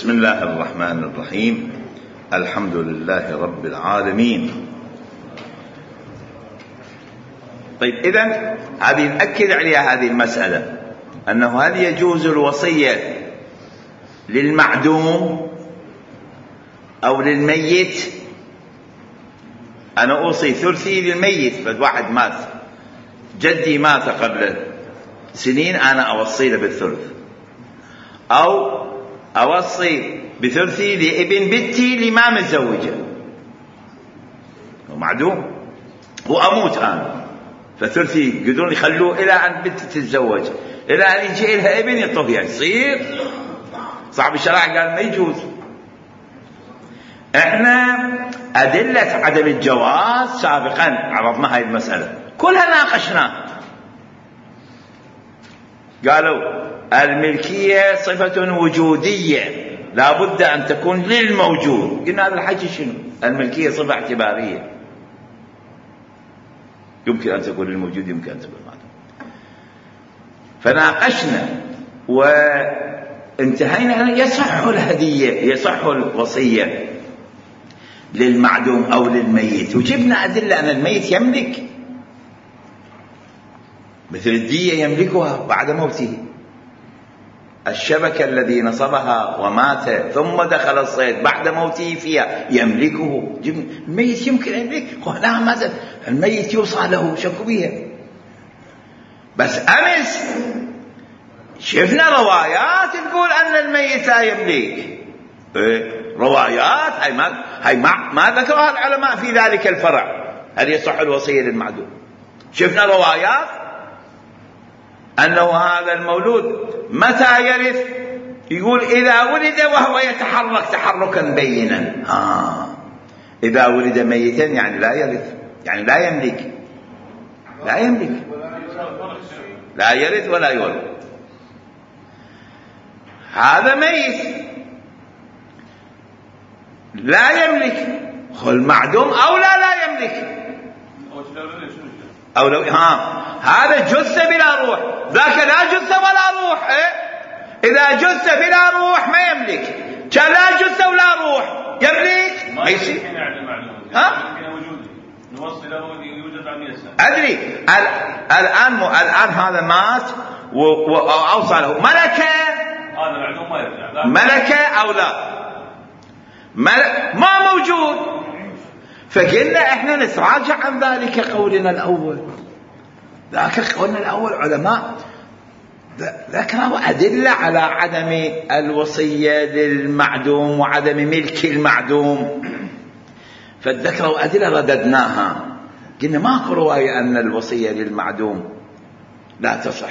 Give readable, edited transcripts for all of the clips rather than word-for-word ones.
بسم الله الرحمن الرحيم. الحمد لله رب العالمين. طيب، إذن هذه نأكد عليها هذه المسألة، أنه هل يجوز الوصية للمعدوم أو للميت؟ أنا أوصي ثلثي للميت، فواحد مات، جدي مات قبل سنين، أنا أوصي له بالثلث، أو أوصي بثلثي لابن بنتي اللي ما متزوجة ومعدوم، وأموت أنا، فثلثي يقدرون يخلوه إلى أن بنتي تتزوج، إلى أن يجي لها ابن يطوف. يعني يصير صاحب الشرع قال ما يجوز. احنا أدلة عدم الجواز سابقا عرضنا هاي المسألة كلها، ناقشناها. قالوا الملكية صفة وجودية لا بد أن تكون للموجود. قلنا هذا الحكي شنو؟ الملكية صفة اعتبارية، يمكن أن تكون للموجود، يمكن أن تكون للمعدوم. فناقشنا وانتهينا. يصح الهدية، يصح الوصية للمعدوم أو للميت، وجبنا أدلة أن الميت يملك، مثل الدية يملكها بعد موته. الشبكة الذي نصبها ومات ثم دخل الصيد بعد موته فيها يملكه. الميت يمكن أن يملك، لا ماذا الميت يوصى له، شكو بيها. بس أمس شفنا روايات تقول أن الميت لا يملك. روايات هاي ما ذكرها العلماء في ذلك الفرع، هل يصح الوصية للمعدوم. شفنا روايات أنه هذا المولود متى يرث، يقول إذا ولد وهو يتحرك تحركا بينا. إذا ولد ميتا يعني لا يرث، يعني لا يملك، لا يرث ولا يورث. هذا ميت لا يملك، المعدوم أولى لا يملك، أو لو هذا جثة بلا روح، ذاك لا جثة ولا روح. إذا جثة بلا روح ما يملك، كان لا جثة ولا روح يملك، ما يصير. أدري الآن هذا مات وأوصى له ملكة، هذا معدوم ما يرجع، ملكة أو لا ما موجود. فقلنا احنا نتراجع عن ذلك قولنا الأول. ذاك قولنا الأول علماء ذكروا أدلة على عدم الوصية للمعدوم وعدم ملك المعدوم، فذكروا أدلة رددناها. قلنا ماكو رواية أن الوصية للمعدوم لا تصح.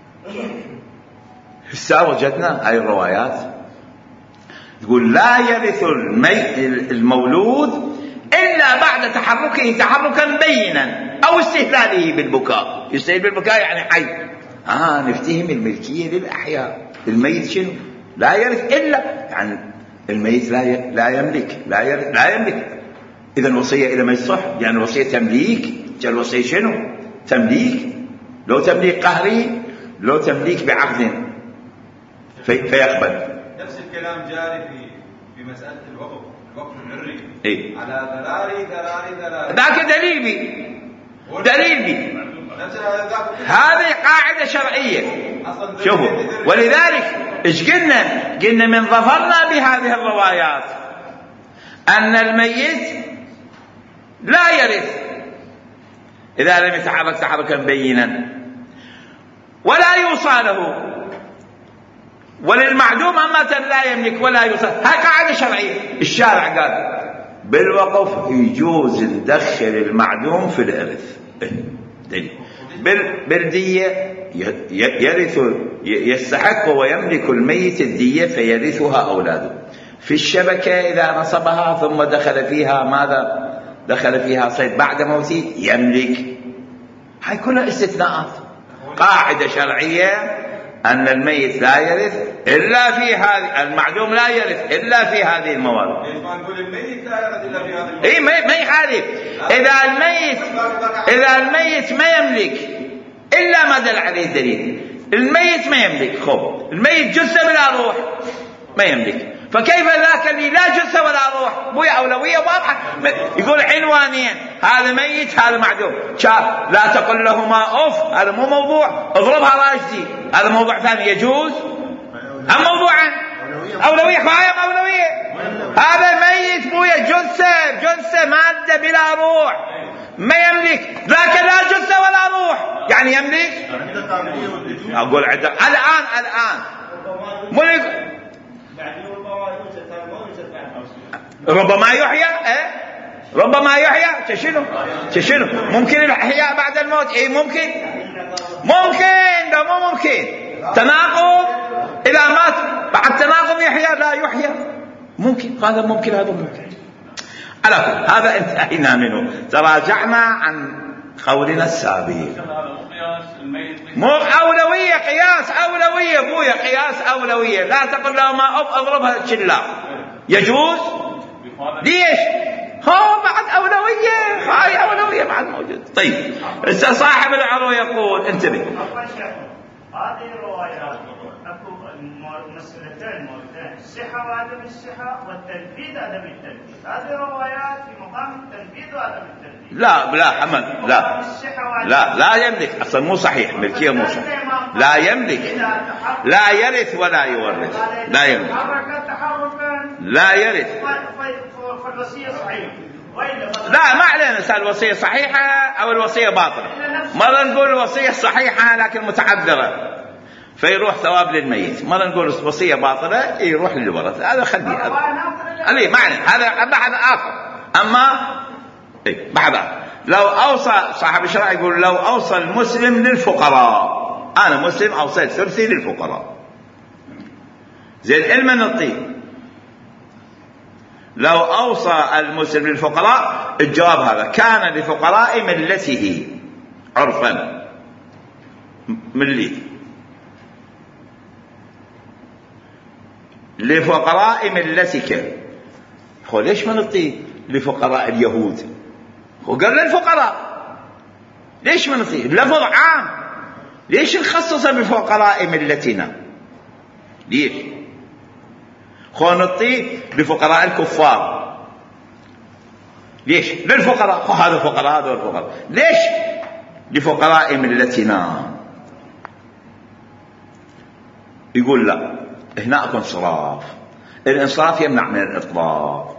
هسه وجدنا هاي الروايات تقول لا يرث المولود إلا بعد تحركه تحركا بينا أو استهلاله بالبكاء. يستهل بالبكاء يعني حي. نفتهم الملكية للأحياء. الميت شنو؟ لا يرث إلا، يعني الميت لا يملك، لا يملك. إذا الوصية إلى ما يصح، يعني الوصية تمليك. الوصية شنو؟ تمليك، لو تمليك قهري، لو تمليك بعقد فيقبل. نفس الكلام جاري في مسألة الوقف العري. على ذلاري ذاك دليل بي هذه قاعدة شرعية. شوفوا، ولذلك ايش قلنا من ظفرنا بهذه الروايات أن الميت لا يرث إذا لم يتحرك تحركا بينا، ولا يوصى له، وللمعدوم أمة لا يملك ولا يوصى. هاي قاعدة شرعية. الشارع قال بالوقف يجوز ندخل المعدوم في الإرث. بالدية يرث، يستحق ويملك الميت الدية فيرثها أولاده. في الشبكة إذا نصبها ثم دخل فيها ماذا؟ دخل فيها صيد بعد موته يملك. هاي كلها استثناءات. قاعدة شرعية أن الميت لا يرث إلا في هذه، المعدوم لا يرث إلا في هذه الموارد. ما نقول الميت لا يرث إلا في هذه الموارد. ما يخالف. إذا الميت ما يملك إلا ما دل عليه الدليل. الميت ما يملك، الميت جثة بلا روح ما يملك، فكيف ذاك اللي لا جثة ولا روح؟ بويا أولوية واضحة. يقول عنوانين، هذا ميت هذا معدوم، لا تقل لهما أوف، هذا مو موضوع، اضربها راشدي، هذا موضوع ثاني يجوز. أم موضوعا أولوية قائم أولوية، هذا ميت بويا جثة مادة بلا روح، ما يملك، ذاك لا جثة ولا روح، يعني يملك. أقول الآن ملك ربما يحيى، ربما يحيى. تشنو ممكن الإحياء بعد الموت؟ ممكن ده مو ممكن. تناقض إذا مات بعد تناقض يحيى لا يحيى، ممكن هذا ممكن هذا ممكن. على كل هذا انتهينا منه، تراجعنا عن قولنا السابق. مو أولوية، قياس أولوية بويا، قياس أولوية. لا تقل له ما أضربها شلاق، يجوز. ليش؟ هو بعد أولوية، هاي أولوية بعد موجود. طيب صاحب العرو يقول انتبه، هذه الروايات اكو مسألتين الصحة وعدم الصحة والتنفيذ عدم التنفيذ. هذه روايات في مقام التنفيذ وعدم التنفيذ. لا حمد، لا يملك اصلا، مو صحيح، ملكية مو صحيح، لا يملك، لا يرث ولا يورث، لا يملك، لا يرث. فالوصية صحيحة. لا ما علينا سأل الوصية صحيحة أو الوصية باطلة. مرة نقول الوصية صحيحة لكن متعذرة فيروح ثواب للميت، مرة نقول الوصية باطلة يروح للورث. هذا خليه، هذا معنى، هذا بحث آخر. أما بحث آخر، لو أوصى صاحب الشرع يقول لو أوصى المسلم للفقراء، أنا مسلم أوصيت ثلثي للفقراء، زين علما نطيب. لو أوصى المسلم للفقراء، الجواب هذا كان لفقراء ملته عرفا، ملته لفقراء ملتك. ليش ما نطيب لفقراء اليهود؟ وقال للفقراء، ليش ما نطيب لفظ عام؟ ليش نخصص بفقراء ملتنا؟ ليش نطيب لفقراء الكفار؟ ليش للفقراء؟ هذا فقراء هذا الفقراء، ليش لفقراء ملتنا؟ يقول لا، هنا اكو انصراف، الانصراف يمنع من الاطلاق.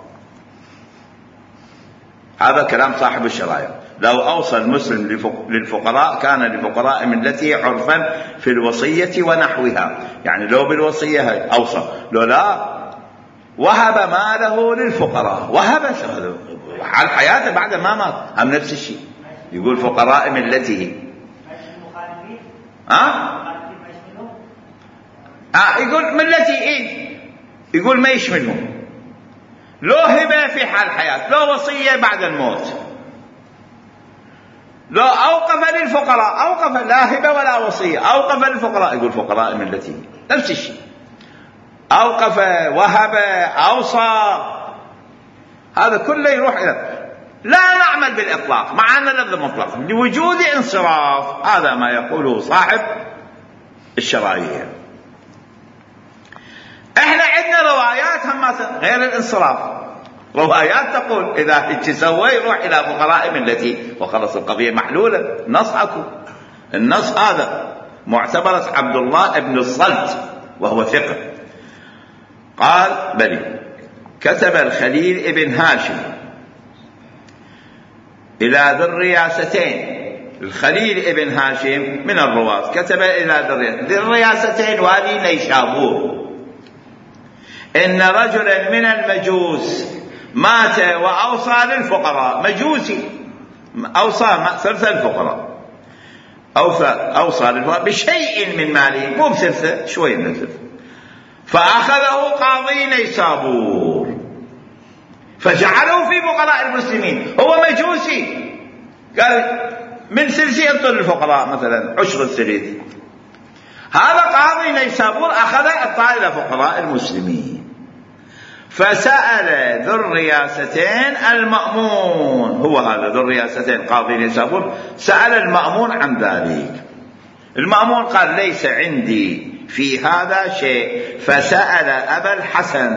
هذا كلام صاحب الشرائع. لو أوصى المسلم للفقراء كان لفقراء ملته عرفا في الوصية ونحوها، يعني لو بالوصية أوصى، لو لا وهب ماله للفقراء، وهب حال حياته بعد ما مات، هم نفس الشيء. يقول فقراء ملته. يقول ملتي يقول ما يشملهم. لو هبة في حال حياة، لو وصية بعد الموت، لو أوقف للفقراء، أوقف لا هبة ولا وصية، أوقف للفقراء، يقول فقراء ملتي، نفس الشيء. أوقف، وهب، أوصى، هذا كله يروح إلى. لا نعمل بالإطلاق مع أن اللفظ مطلق لوجود انصراف، هذا ما يقوله صاحب الشرائع. احنا عندنا روايات هم غير الانصراف، روايات تقول إذا تسوي يروح إلى فقراء ملتي وخلص القضية محلولة. نص أكو، النص هذا معتبرة عبد الله ابن الصلت وهو ثقة، قال بلي كتب الخليل ابن هاشم إلى ذي الرياستين. الخليل ابن هاشم من الرواة، كتب إلى ذي الرياستين وادي نيشابور إن رجلا من المجوس مات وأوصى للفقراء، مجوسي أوصى ثلث الفقراء، أوصى للفقراء بشيء من ماله، مو بثلثه، شوي من الثلث، فأخذه قاضي نيسابور فجعله في فقراء المسلمين. هو مجوسي، قال من ثلثي انطر للفقراء مثلا 10 الثلث. هذا قاضي نيسابور أخذ الطائل إلى فقراء المسلمين. فسأل ذو الرياستين المأمون، هو هذا ذو الرياستين قاضي نيسابور، سأل المأمون عن ذلك. المأمون قال ليس عندي في هذا شيء. فسأل أبا الحسن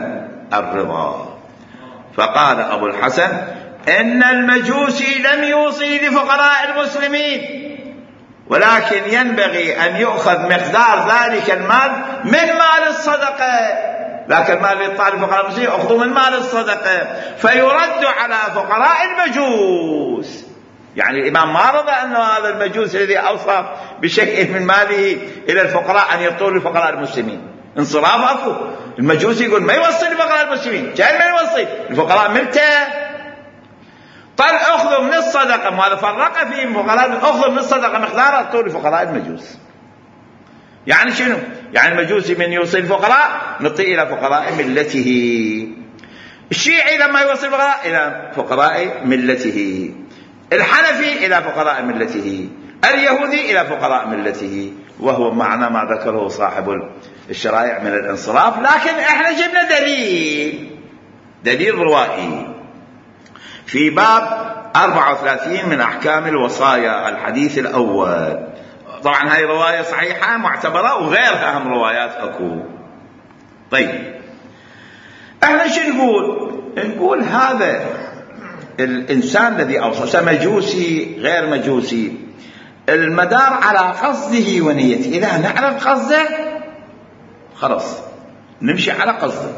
الرضا. فقال أبو الحسن إن المجوسي لم يوصي لفقراء المسلمين، ولكن ينبغي أن يؤخذ مقدار ذلك المال من مال الصدقة، لكن المال يطلع لفقراء المسلمين أخذوا من مال الصدقة فيرد على فقراء المجوس. يعني الإمام ما رضى أن هذا المجوس الذي أوصى بشيء من ماله إلى الفقراء أن يعطوه لفقراء المسلمين. انصراف أكو. المجوس يقول ما يوصي لفقراء المسلمين، جاي ما يوصي الفقراء ملته. طل أخذوا من الصدقة، ما هذا فرق فيهم فقراء، أخذوا من الصدقة مقدار أعطوه لفقراء المجوس. يعني شنو؟ يعني المجوسي من يوصي الفقراء نعطيه إلى فقراء ملته. الشيعي لما يوصي الفقراء إلى فقراء ملته، الحنفي إلى فقراء ملته، اليهودي إلى فقراء ملته، وهو معنى ما ذكره صاحب الشرائع من الانصراف. لكن احنا جبنا دليل روائي في باب 34 من أحكام الوصايا الحديث الأول. طبعا هاي رواية صحيحة معتبرة وغيرها هم روايات أكو. طيب احنا شو نقول هذا الإنسان الذي أوصى مجوسي غير مجوسي، المدار على قصده ونيته. إذا نعرف قصده خلاص نمشي على قصده،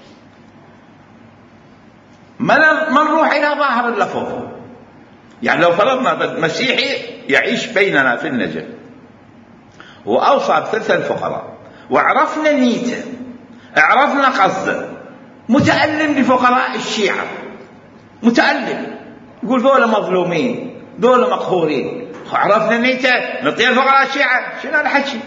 ما نروح إلى ظاهر اللفظ. يعني لو فرضنا مسيحي يعيش بيننا في النجف وأوصى بثلث الفقراء وعرفنا نيته، عرفنا قصده، متألم لفقراء الشيعة، متألم يقول دول مظلومين دول مقهورين، عرفنا نيته نعطيه فقراء الشيعة. شنو الحكي؟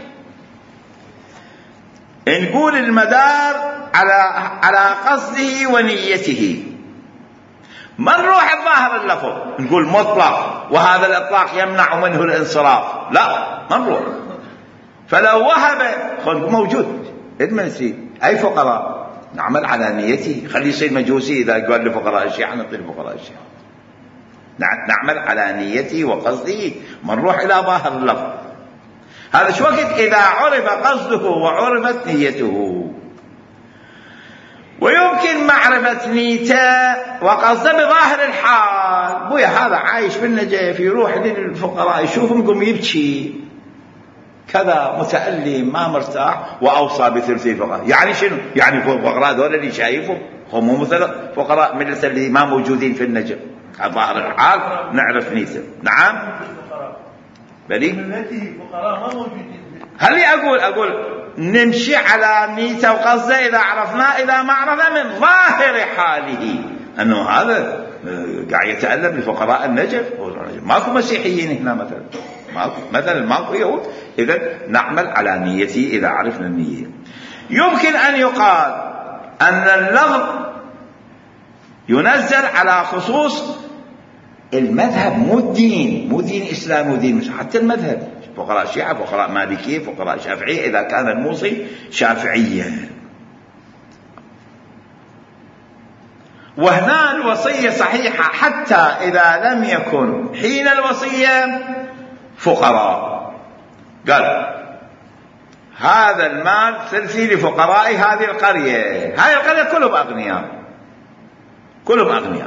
نقول المدار على قصده ونيته، ما نروح الظاهر اللفظ نقول مطلق وهذا الإطلاق يمنع منه الانصراف، لا ما نروح. فلو وهب موجود المنسي أي فقراء نعمل على نيته، خليه يصير مجوسي إذا قال لفقراء الشيعة نعطي لفقراء الشيعة، نعمل على نيته وقصده، ما نروح إلى ظاهر اللفظ. هذا شو وقت إذا عرف قصده وعرفت نيته. ويمكن معرفة نيته وقصده بظاهر الحال. بويا هذا عايش بالنجف يروح للفقراء يشوفهم يقوم يبكي كذا متألم ما مرتاح وأوصى بثلث الفقراء. يعني شنو؟ يعني الفقراء دول اللي شايفهم هم مو مثل فقراء من اللي ما موجودين في النجف. على ظاهر الحال نعرف نيته. نعم بلي فقراء ما موجودين. هل أقول نمشي على نيته وقصده إذا عرفنا، إذا ما عرفنا من ظاهر حاله أنه هذا قاعد يتألم لفقراء النجف. ماكو مسيحيين هنا مثلا ماكو يهود، إذا نعمل على نيته إذا عرفنا النية. يمكن أن يقال أن اللفظ ينزل على خصوص المذهب، مو دين إسلام ودين، حتى المذهب، فقراء شيعة فقراء مالكية فقراء شافعية إذا كان الموصي شافعيا. وهنا الوصية صحيحة حتى إذا لم يكن حين الوصية فقراء. قال هذا المال ثلثي لفقراء هذه القرية، هذه القرية كلهم أغنياء.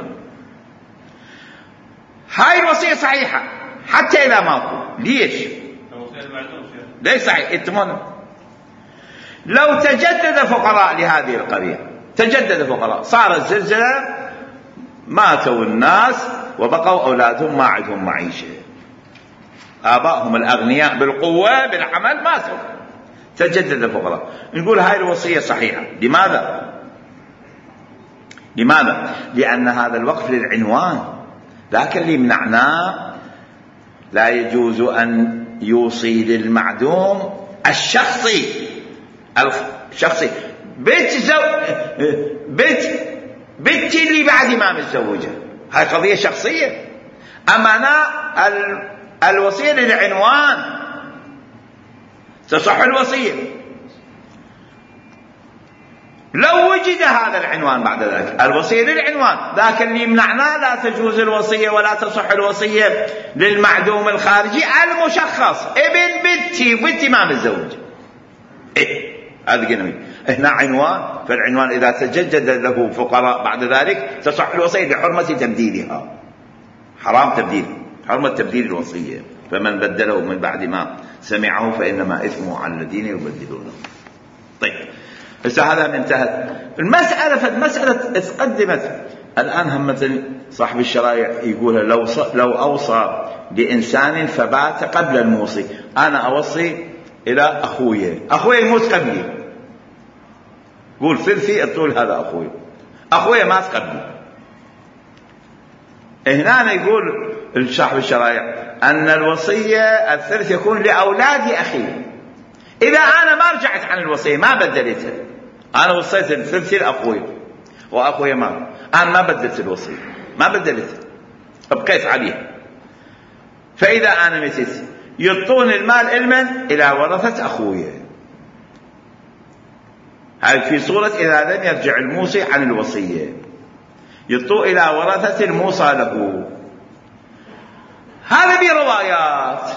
هاي الوصية صحيحة حتى إذا ماكو. ليش صحيح؟ اتمنى لو تجدد فقراء لهذه القرية، تجدد فقراء، صارت زلزلة، ماتوا الناس وبقوا أولادهم ما عندهم معيشة، آبائهم الأغنياء بالقوة بالعمل ماتوا، تجدد الفقراء، نقول هاي الوصية صحيحة. لماذا؟ لأن هذا الوقف للعنوان، ذاك اللي منعناه لا يجوز أن يوصي للمعدوم الشخصي بنتي اللي بعد ما متزوجة، هاي قضية شخصية. أما أنا الوصية للعنوان تصح الوصية لو وجد هذا العنوان بعد ذلك، الوصية للعنوان، ذاك اللي يمنعنا لا تجوز الوصية ولا تصح الوصية للمعدوم الخارجي المشخص، ابن بنتي ما متزوج. هذا قلنا هنا عنوان فالعنوان إذا تجدد له فقراء بعد ذلك تصح الوصية لحرمة تبديلها. حرام تبديل، حرمة تبديل الوصية، فمن بدله من بعد ما سمعه فإنما إثمه على الذين يبدلونه. طيب هذا انتهت المسألة. فالمسألة اتقدمت الآن همة صاحب الشرائع يقولها لو أوصى لإنسان فبات قبل الموصي، أنا أوصي إلى أخوي يموت قبلي، قول ثلثي الطول هذا أخوي مات قبلي. هنا يقول صاحب الشرائع أن الوصية الثلث يكون لأولاد أخي. إذا أنا ما رجعت عن الوصية ما بدلتها، أنا وصيت الثلث لأخوي وأخوي مات، أنا ما بدلت الوصية، ما بدلتها، بقيت عليها. فإذا أنا متت يعطون المال المن إلى ورثة أخوي. هذا في صورة إذا لم يرجع الموصي عن الوصية، يعطوا إلى ورثة الموصى له. هذا بروايات،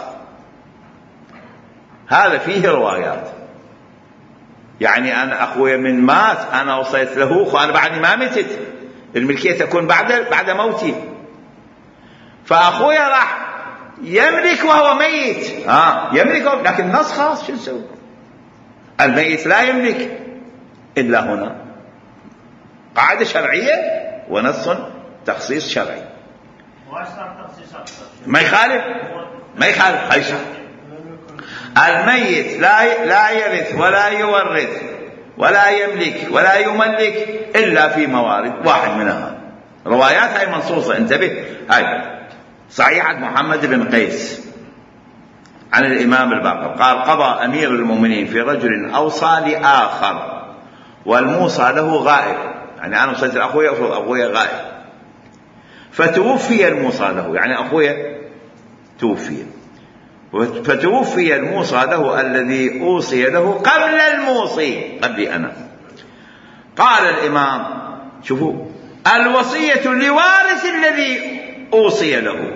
هذا فيه روايات. يعني أنا أخوي من مات أنا وصيت له، وأنا بعدني ما متت، الملكية تكون بعد موتي، فأخوي راح يملك وهو ميت، يملك، لكن النص خاص شو نسوي؟ الميت لا يملك إلا هنا، قاعدة شرعية ونص تخصيص شرعي. ما يخالف خيشة. الميت لا يرث ولا يورث ولا يملك ولا يملك إلا في موارد واحد منها. روايات هاي منصوصة، انتبه. هاي صحيحة محمد بن قيس عن الإمام الباقر قال قضى أمير المؤمنين في رجل أوصى لآخر والموصى له غائب، يعني أنا وصيت أخويا غائب، فتوفي الموصى له، يعني أخويا توفي، فتوفي الموصى له الذي أوصي له قبل الموصي، قبلي أنا. قال الإمام شوفوا الوصية لوارث الذي أوصي له،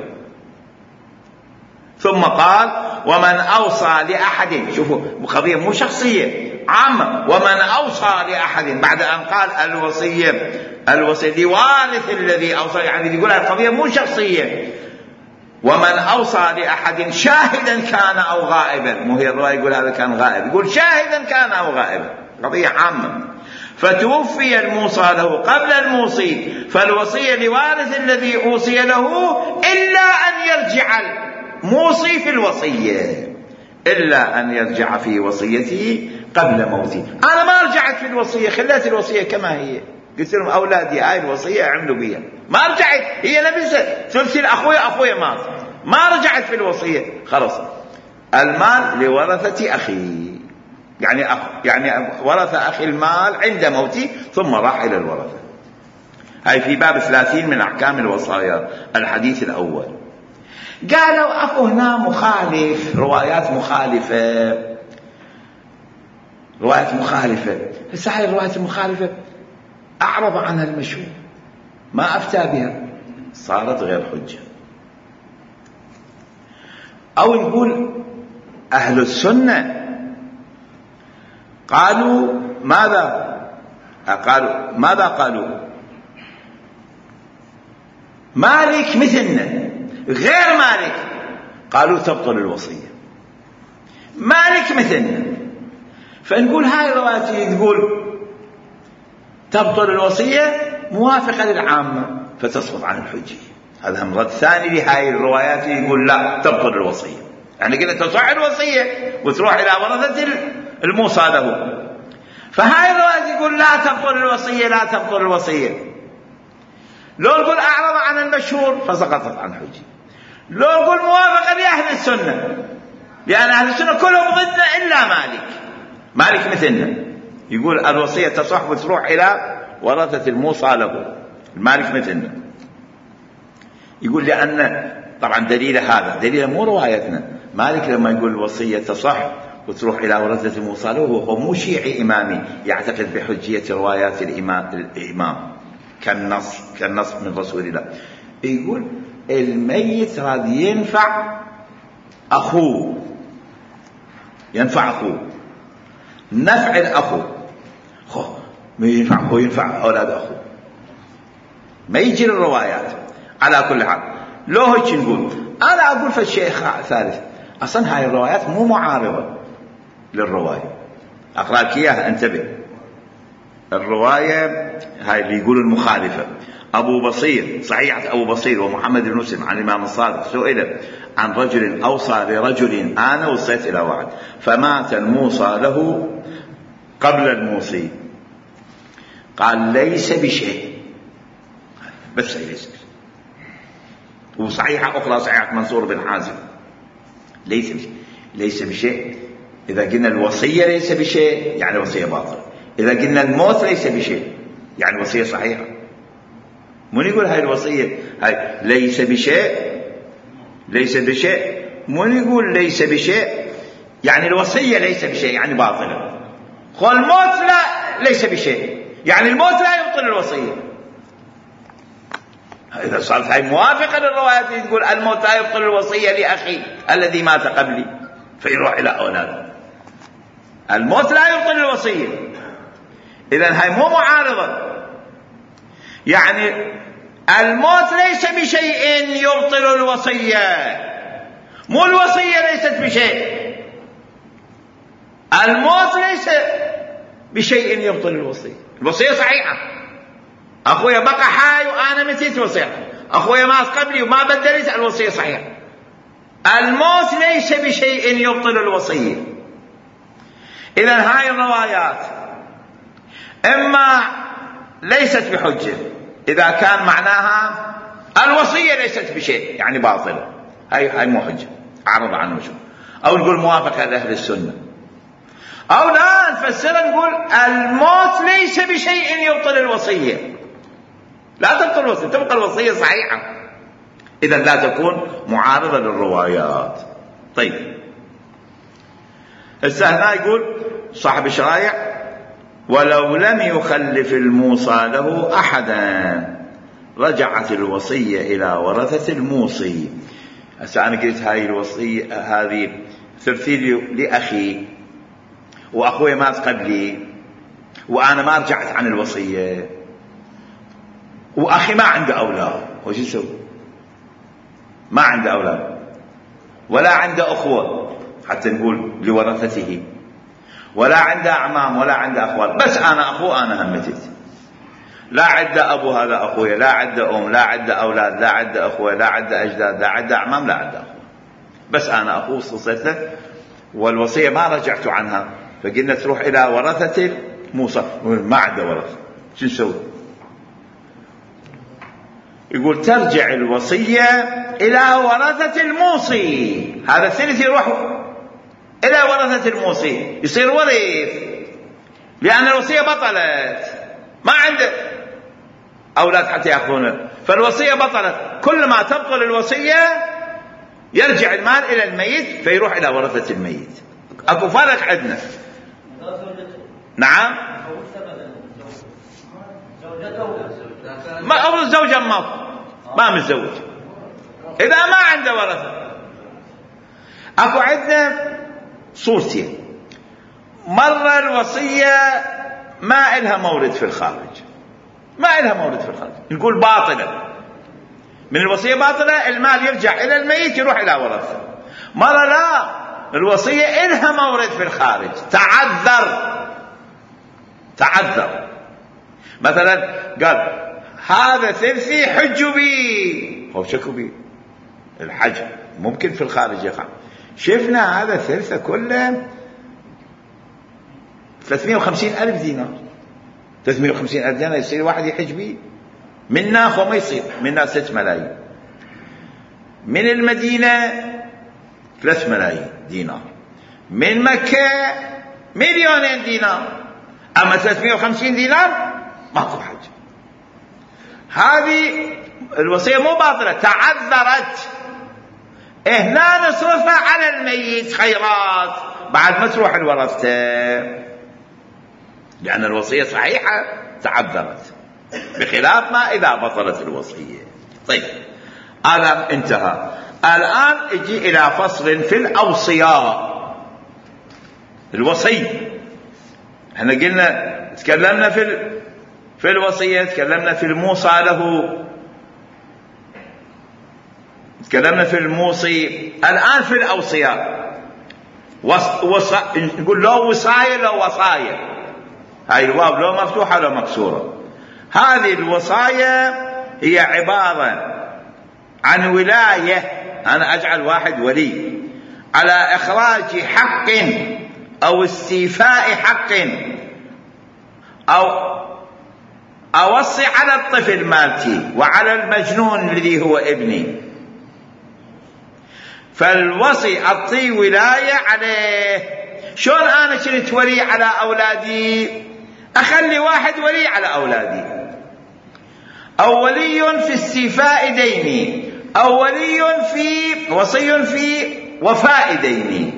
ثم قال ومن أوصى لأحد، شوفوا قضية مو شخصية عامة، ومن أوصى لأحد بعد أن قال الوصية لوارث الذي أوصى، يعني يقول القضية مو شخصية. ومن أوصى لأحد شاهدا كان أو غائبا، مو هي الرواية يقول هذا كان غائب، يقول شاهدا كان أو غائبا، قضية عامة. فتوفي الموصى له قبل الموصي، فالوصية لوارث الذي أوصي له إلا أن يرجع الموصي في الوصية، إلا أن يرجع في وصيته قبل موته. أنا ما رجعت في الوصية، خليت الوصية كما هي، قلت لهم أولادي هاي الوصية اعملوا بها، ما رجعت، هي نفسها ثلث أخويا مات، ما رجعت في الوصية، خلاص المال لورثة أخي، يعني ورث أخي المال عند موتي ثم راح إلى الورثة. هاي في باب 30 من أحكام الوصايا الحديث الأول. قالوا أكو هنا مخالف، روايات مخالفة. بس هاي الروايات المخالفة أعرض عنها المشهور، ما أفتى بها، صارت غير حجة. أو يقول أهل السنة قالوا ماذا قالوا مالك مثلنا، غير مالك قالوا تبطل الوصية، مالك مثلنا. فنقول هاي الرواية تقول تبطل الوصية موافقة للعامة فتسقط عن الحجة. هذا مرد ثاني لهاي الروايات يقول لا تبطل الوصية، يعني قلت تصح الوصية وتروح إلى ورثة الموصى له. فهاي الرواية يقول لا تبطل الوصية. لو نقول أعرض عن المشهور فسقطت عن حجة، لو نقول موافقة لأهل السنة، لأن أهل السنة كلهم ضدنا إلا مالك مثلنا، يقول الوصية تصح وتروح إلى ورثة الموصى له، المالك مثلنا. يقول لأن طبعا دليل مو روايتنا، مالك لما يقول الوصية تصح وتروح إلى ورثة الموصى له هو مو شيعي إمامي يعتقد بحجية روايات الإمام كالنص من رسول الله. يقول الميت راد ينفع أخوه، نفع الأخو. ما ينفع أخوه ينفع أولاد أخوه، ما يجي الروايات. على كل حال لو هيك نقول أنا أقول في الشيء ثالث، أصلا هاي الروايات مو معارضة للرواية. أقرأ لك إياها انتبه. الرواية هاي اللي يقول المخالفة: أبو بصير، صحيحة أبو بصير ومحمد بن مسلم عن الإمام الصادق سئل عن رجل أوصى لرجل أنا وصيت إلى واحد فمات الموصى له قبل الموصي، قال ليس بشيء، بس هي ليس بشيء. وصحيحة أخرى صحيحة منصور بن حازم ليس بشيء. ليس بشيء إذا قلنا الوصية ليس بشيء يعني وصية باطلة، إذا قلنا الموت ليس بشيء يعني وصية صحيحة. من يقول هاي الوصية هاي ليس بشيء، ليس بشيء، من يقول ليس بشيء يعني الوصية ليس بشيء يعني باطلة، والموت لا ليس بشيء يعني الموت لا يبطل الوصية. إذا صارت هاي موافقة للروايات اللي تقول الموت لا يبطل الوصية لأخي الذي مات قبلي فيروح إلى أولاده، الموت لا يبطل الوصية، إذن هاي مو معارضة. يعني الموت ليس بشيء يبطل الوصية، مو الوصية ليست بشيء، الموت ليس بشيء يبطل الوصية. الوصية صحيحة، أخويا بقى حي وأنا متيت وصية، أخويا مات قبلي وما بدلت، الوصية صحيحة. الموت ليس بشيء يبطل الوصية. إذن هاي الروايات إما ليست بحجة إذا كان معناها الوصية ليست بشيء يعني باطلة، هاي مو حجة، أعرض عنه شو، أو نقول موافقة لأهل السنة، أو لا نفسر نقول الموت ليس بشيء يبطل الوصية، لا تبطل الوصية، تبقى الوصية صحيحة، إذا لا تكون معارضة للروايات. طيب هسه هنا يقول صاحب الشرائع: ولو لم يخلف الموصى له أحدا رجعت الوصية إلى ورثة الموصي. هسه أنا قلت هاي الوصية هذه ثلثي لأخي وأخوي مات قبلي وأنا ما رجعت عن الوصية وأخي ما عنده أولاد، وش يسوي؟ ما عنده أولاد ولا عنده أخوة حتى نقول لورثته، ولا عنده أعمام ولا عنده أخوال، بس أنا أخوه أنا همتت، لا عنده أبو هذا أخويا، لا عنده أم، لا عنده أولاد، لا عنده أخوة، لا عنده أجداد، لا عنده أعمام، لا عنده أخوة، بس أنا أخوه صصيت له والوصية ما رجعت عنها، فقلنا تروح إلى ورثة الموصى، ما عنده ورثة، شو نسوي؟ يقول ترجع الوصية إلى ورثة الموصي، هذا الثلث يروح إلى ورثة الموصي، يصير ورث، لأن الوصية بطلت، ما عنده أولاد حتى يأخذونه، فالوصية بطلت، كل ما تبطل الوصية يرجع المال إلى الميت فيروح إلى ورثة الميت. أكو فرق عندنا. نعم، ما أول الزوجة ما متزوج إذا ما عنده ورثة. أكو عندنا صورتين، مرة الوصية ما إلها مورد في الخارج، ما إلها مورد في الخارج، نقول باطلة، من الوصية باطلة، المال يرجع إلى الميت يروح إلى ورثة. مرة لا، الوصية إلها مورد في الخارج، تعذر، مثلا قال هذا ثلثي حجوا بي، هو شكوا بي، الحج ممكن في الخارج يقع، شفنا هذا ثلثه كله 350,000 دينار، 350,000 دينار يصير واحد يحج بيه، منا خو ما يصير، منا 6 ملايين، من المدينة 3 ملايين دينار، من مكة 2,000,000 دينار، أما 350 دينار ما هو حج. هذه الوصية مو باطلة، تعذرت، هنا نصرفها على الميت خيرات بعد ما تروح الورثة، لأن الوصية صحيحة تعذرت، بخلاف ما إذا بطلت الوصية. طيب هذا انتهى. الآن اجي إلى فصل في الأوصياء. الوصي احنا قلنا تكلمنا في الوصية، تكلمنا في الموصى له، تكلمنا في الموصي. الآن في الأوصياء نقول لو وصاية لو وصاية، هاي الواو لو مفتوحة لو مكسورة. هذه الوصايا هي عبارة عن ولاية، أنا أجعل واحد ولي على إخراج حق أو استيفاء حق، أو أوصي على الطفل مالتي وعلى المجنون الذي هو ابني، فالوصي أعطي ولاية عليه. شلون أنا كنت ولي على أولادي؟ أخلي واحد ولي على أولادي، أو ولي في استيفاء ديني، أو ولي وصي في وفاء ديني.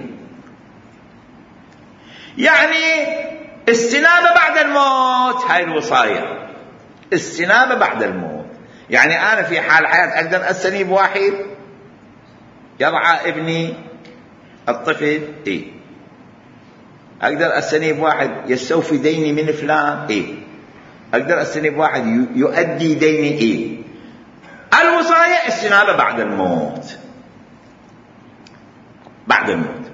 يعني استنابة بعد الموت، هاي الوصايا استنابة بعد الموت. يعني أنا في حال حياة أقدر أستنيب واحد يرعى ابني الطفل، إيه. أقدر أستنيب واحد يستوفي ديني من فلان، إيه. أقدر أستنيب واحد يؤدي ديني، إيه. الوصايا استنابة بعد الموت، بعد الموت.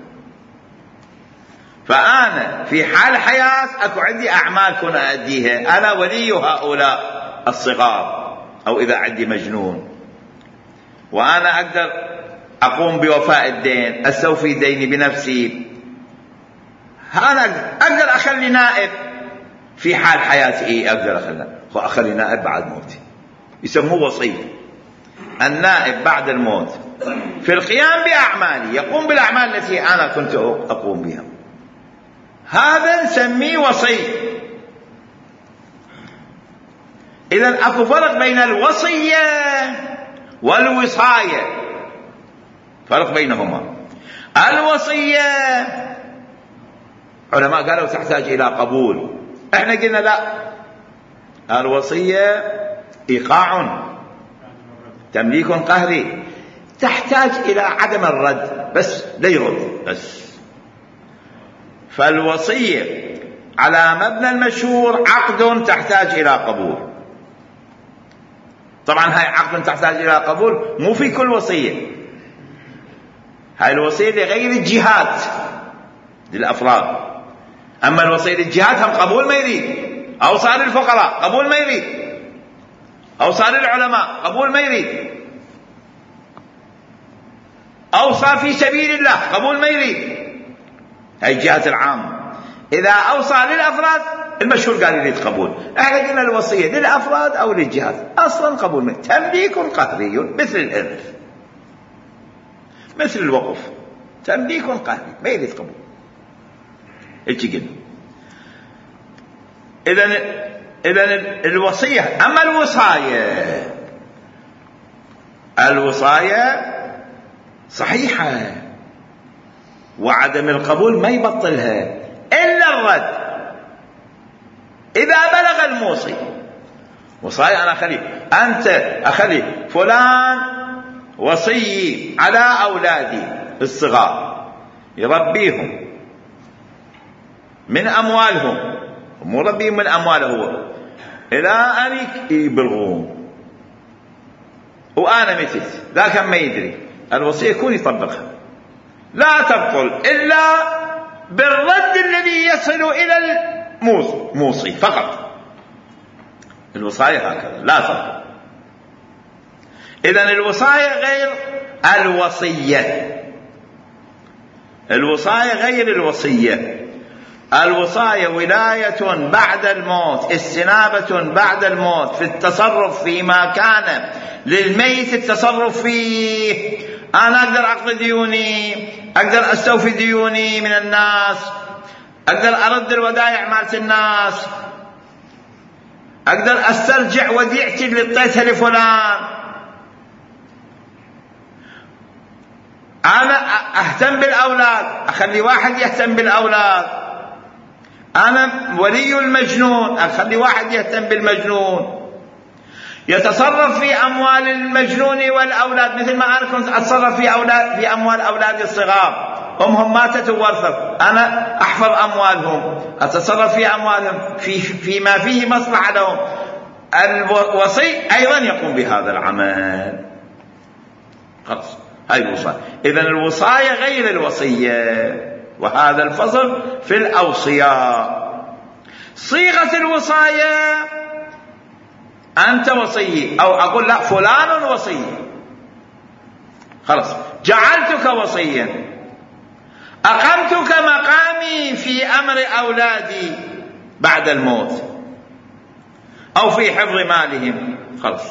فأنا في حال حياة أكو عندي أعمال كنا أديها، أنا ولي هؤلاء الصغار، أو إذا عندي مجنون وأنا أقدر أقوم بوفاء الدين، أستوفي ديني بنفسي، أنا أقدر أخلي نائب في حال حياتي، أقدر أخلي نائب بعد موتي، يسموه وصي. النائب بعد الموت في القيام بأعمالي، يقوم بالأعمال التي أنا كنت أقوم بها، هذا نسميه وصي. إذن أكو فرق بين الوصية والوصاية، فرق بينهما. الوصية علماء قالوا تحتاج إلى قبول، احنا قلنا لا، الوصية إيقاع، تمليك قهري، تحتاج إلى عدم الرد، بس لا يرد بس. فالوصية على مبنى المشهور عقد تحتاج إلى قبول. طبعا هاي عقد تحتاج إلى قبول مو في كل وصية، هاي الوصية لغير الجهات للأفراد، أما الوصية للجهات هم قبول ما يريد، أوصى للفقراء قبول ما يريد، أوصى للعلماء قبول ما يريد، أوصى في سبيل الله قبول ما يريد، هاي الجهات العامة. إذا أوصى للأفراد المشهور قال يريد قبول. احنا قلنا الوصية للأفراد أو للجهات أصلا قبول ما، تمليك قهري مثل الإرث، مثل الوقف، تمليك قهري ما يريد قبول، هيك قلنا. إذن الوصية. أما الوصاية صحيحة وعدم القبول ما يبطلها إلا الرد. إذا بلغ الموصي وصايا، أنا أخلي فلان وصي على أولادي الصغار يربيهم من أموالهم، مو ربيهم من أمواله هو، إلى أن يبلغون وأنا متت، لكن ما يدري، الوصية يكون يطبقها، لا تبطل إلا بالرد الذي يصل إلى الموصي فقط. الوصاية هكذا لا تبطل. إذن الوصاية غير الوصية، الوصاية غير الوصية. الوصاية ولاية بعد الموت، استنابة بعد الموت في التصرف فيما كان للميت التصرف فيه. أنا أقدر أقضي ديوني، أقدر أستوفي ديوني من الناس، أقدر أرد الودائع مالت الناس، أقدر أسترجع وديعتي اللي اعطيتها لفلان، أنا أهتم بالأولاد، أخلي واحد يهتم بالأولاد، أنا ولي المجنون، أخلي واحد يهتم بالمجنون، يتصرف في أموال المجنون والأولاد مثل ما أنا كنت أتصرف في أموال أولادي الصغار، أمهم ماتت وورثت، أنا أحفظ أموالهم، أتصرف في أموالهم فيما فيه مصلحة لهم. الوصي أيضا يقوم بهذا العمل. خلاص، هاي الوصاية. إذن الوصاية غير الوصية، وهذا الفصل في الأوصياء. صيغة الوصاية أنت وصي، أو أقول لا فلان وصي، خلاص جعلتك وصيا، أقمتك مقامي في أمر أولادي بعد الموت أو في حفظ مالهم، خلاص.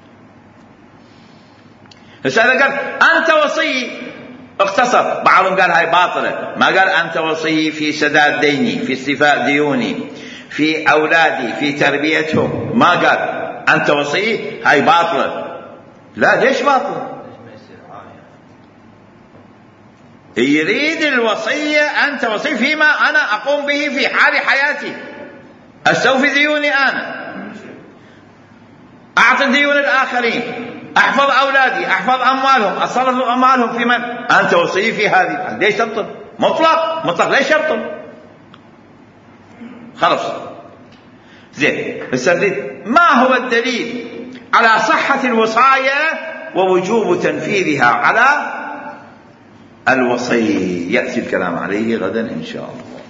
بس هذا قال أنت وصي اختصر، بعضهم قال هاي باطلة، ما قال أنت وصي في سداد ديني، في استيفاء ديوني، في أولادي، في تربيتهم، ما قال أنت وصي، هاي باطلة. لا، ليش باطلة؟ يريد الوصية أنت وصي فيما أنا أقوم به في حال حياتي، أستوفي ديوني، أنا أعطي ديون الآخرين، أحفظ أولادي، أحفظ أموالهم، أصرف أموالهم في من؟ أنت وصي في هذه. ليش تبطل؟ مطلق ليش يبطل؟ خلاص زين. ما هو الدليل على صحة الوصاية ووجوب تنفيذها على الوصي؟ يأتي الكلام عليه غدا إن شاء الله.